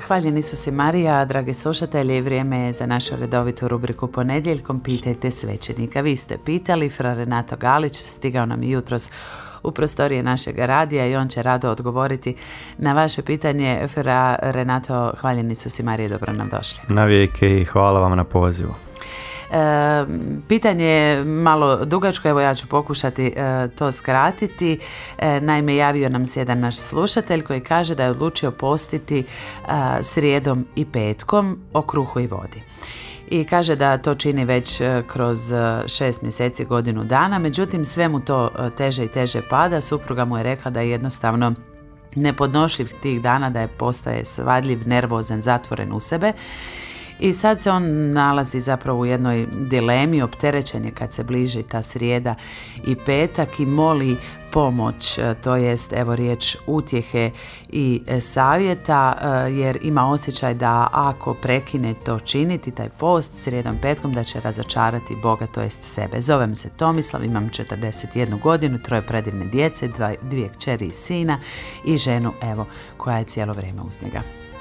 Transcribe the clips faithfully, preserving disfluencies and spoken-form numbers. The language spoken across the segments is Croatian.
Hvaljen Isus i Marija, dragi slušatelji, vrijeme je za našu redovitu rubriku Ponedjeljkom Pitajte svećenika. Vi ste pitali, fra Renato Galić stigao nam jutros u prostorije našeg radija i on će rado odgovoriti na vaše pitanje. Fra Renato, hvaljen Isus i Marija, dobro nam došli. Na vijeke i hvala vam na pozivu. E, pitanje je malo dugačko, evo ja ću pokušati e, to skratiti. E, naime, javio nam se jedan naš slušatelj koji kaže da je odlučio postiti e, srijedom i petkom o kruhu i vodi. I kaže da to čini već kroz šest mjeseci, godinu dana, međutim sve mu to teže i teže pada. Supruga mu je rekla da je jednostavno nepodnošljiv tih dana, da je postaje svadljiv, nervozan, zatvoren u sebe. I sad se on nalazi zapravo u jednoj dilemi, opterećen je kad se bliži ta srijeda i petak i moli pomoć, to jest evo riječ utjehe i savjeta, jer ima osjećaj da ako prekine to činiti, taj post srijedom petkom, da će razočarati Boga, to jest sebe. Zovem se Tomislav, imam četrdeset jednu godinu, troje predivne djece, dva, dvije kćeri i sina i ženu, evo, koja je cijelo vrijeme uz njega.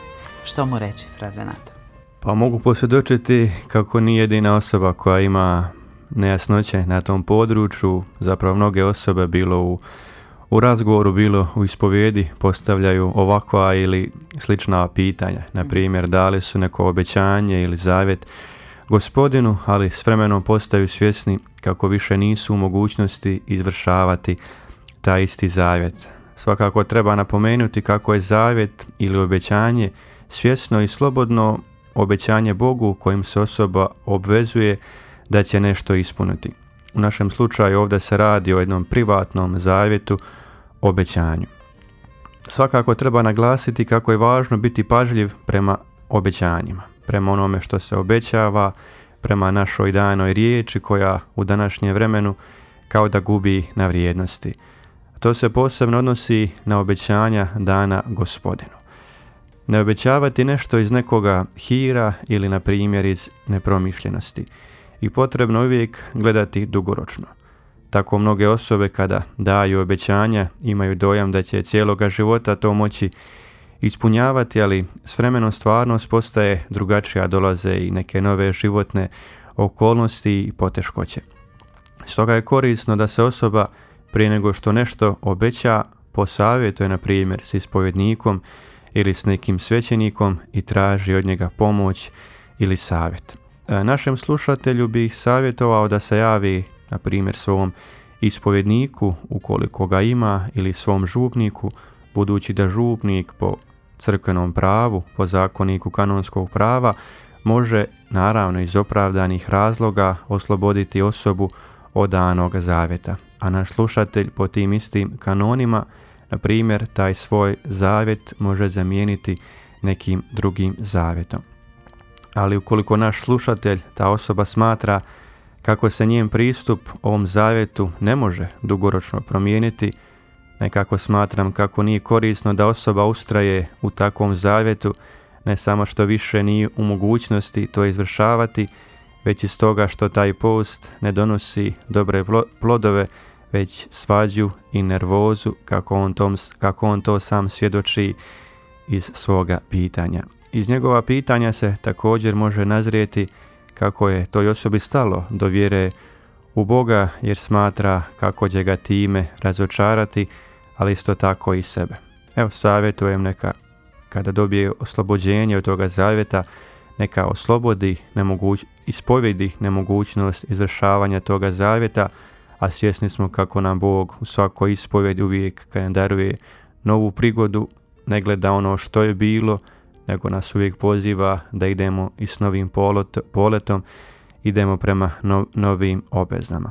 Što mu reći, fra Renato? Pa mogu posvjedočiti kako nije jedina osoba koja ima nejasnoće na tom području. Zapravo mnoge osobe bilo u, u razgovoru, bilo u ispovjedi postavljaju ovakva ili slična pitanja. Na primjer, dali su neko obećanje ili zavjet Gospodinu, ali s vremenom postaju svjesni kako više nisu u mogućnosti izvršavati taj isti zavjet. Svakako treba napomenuti kako je zavjet ili obećanje svjesno i slobodno obećanje Bogu kojim se osoba obvezuje da će nešto ispuniti. U našem slučaju ovdje se radi o jednom privatnom zavjetu, obećanju. Svakako treba naglasiti kako je važno biti pažljiv prema obećanjima, prema onome što se obećava, prema našoj danoj riječi koja u današnjem vremenu kao da gubi na vrijednosti. To se posebno odnosi na obećanja dana Gospodinu. Ne obećavati nešto iz nekoga hira ili na primjer iz nepromišljenosti i potrebno uvijek gledati dugoročno. Tako mnoge osobe kada daju obećanja imaju dojam da će cijeloga života to moći ispunjavati, ali s vremenom stvarnost postaje drugačija, dolaze i neke nove životne okolnosti i poteškoće. Stoga je korisno da se osoba prije nego što nešto obeća posavjetuje na primjer s ispovjednikom ili s nekim svećenikom i traži od njega pomoć ili savjet. Našem slušatelju bih savjetovao da se javi, na primjer, svom ispovjedniku, ukoliko ga ima, ili svom župniku, budući da župnik po crkvenom pravu, po zakoniku kanonskog prava, može, naravno iz opravdanih razloga, osloboditi osobu od danog zavjeta. A naš slušatelj po tim istim kanonima, na primjer, taj svoj zavjet može zamijeniti nekim drugim zavjetom. Ali ukoliko naš slušatelj, ta osoba smatra kako se njen pristup ovom zavjetu ne može dugoročno promijeniti, nekako smatram kako nije korisno da osoba ustraje u takvom zavjetu, ne samo što više nije u mogućnosti to izvršavati, već i stoga što taj post ne donosi dobre plodove, već svađu i nervozu, kako on, tom, kako on to sam svjedoči iz svoga pitanja. Iz njegova pitanja se također može nazrijeti kako je toj osobi stalo do vjere u Boga, jer smatra kako će ga time razočarati, ali isto tako i sebe. Evo, savjetujem neka, kada dobije oslobođenje od toga zavjeta, neka oslobodi, nemoguć, ispovjedi nemogućnost izvršavanja toga zavjeta, a svjesni smo kako nam Bog u svakoj ispovjedi uvijek kada daruje novu prigodu, ne gleda ono što je bilo, nego nas uvijek poziva da idemo i s novim polot, poletom, idemo prema no, novim obvezama.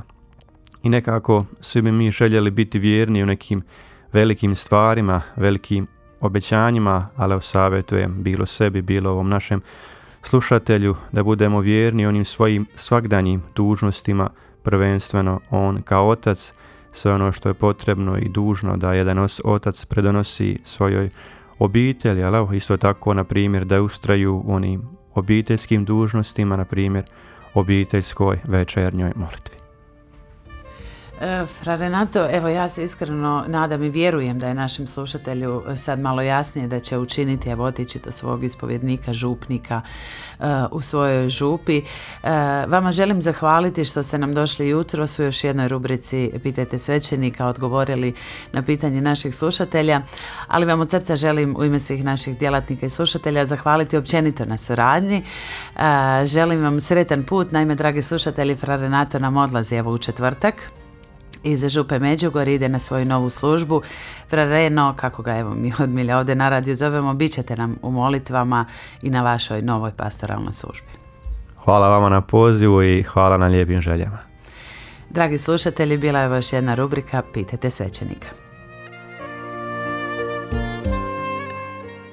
I nekako svi bi mi željeli biti vjerni u nekim velikim stvarima, velikim obećanjima, ali savjetujem bilo sebi, bilo ovom našem slušatelju da budemo vjerni onim svojim svagdanjim dužnostima, prvenstveno on kao otac, sve ono što je potrebno i dužno da jedan otac predonosi svojoj obitelji, ali isto tako, na primjer, da ustraju u onim obiteljskim dužnostima, na primjer, obiteljskoj večernjoj molitvi. Fra Renato, evo ja se iskreno nadam i vjerujem da je našem slušatelju sad malo jasnije da će učiniti, evo otići do svog ispovjednika, župnika uh, u svojoj župi. Uh, vama želim zahvaliti što ste nam došli jutros u još jednoj rubrici Pitajte svećenika, odgovorili na pitanje naših slušatelja, ali vam od srca želim u ime svih naših djelatnika i slušatelja zahvaliti općenito na suradnji. Uh, želim vam sretan put, naime dragi slušatelji, Fra Renato nam odlazi evo u četvrtak iz župe Međugorje, ide na svoju novu službu. Fra Reno, kako ga evo mi od milja ovdje na radiju zovemo, bit ćete nam u molitvama i na vašoj novoj pastoralnoj službi. Hvala vama na pozivu i hvala na lijepim željama. Dragi slušatelji, bila je još jedna rubrika Pitajte svećenika.